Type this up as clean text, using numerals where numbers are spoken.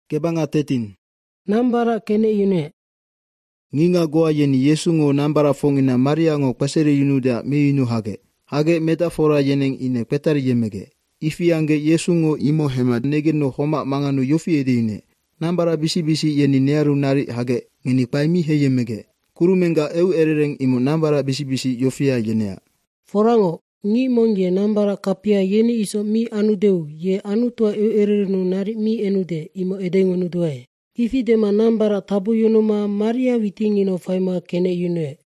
Kebanga 13. Nambara kene yune. Nginga goa yeni Yesu ngo nambara fongina Maria ngo kwasere yunuda meyunu hage. Hage metafora yeneng ine petari yemege. Ifiange Yesu ngo imo hema nege no homa manganu yofi edine. Nambara bisi yeni nearu nari hage ngini paimi he yemege. Kurumenga eu erereng imo nambara bisi yofia yenea. Forango, ngi monge nambara kapia yeni iso mi anudeu ye anutua eu ererenu nari mi enude imo edengonuduae. Ifi dema nambara tabu yunuma Maria witingino faima kene yunue.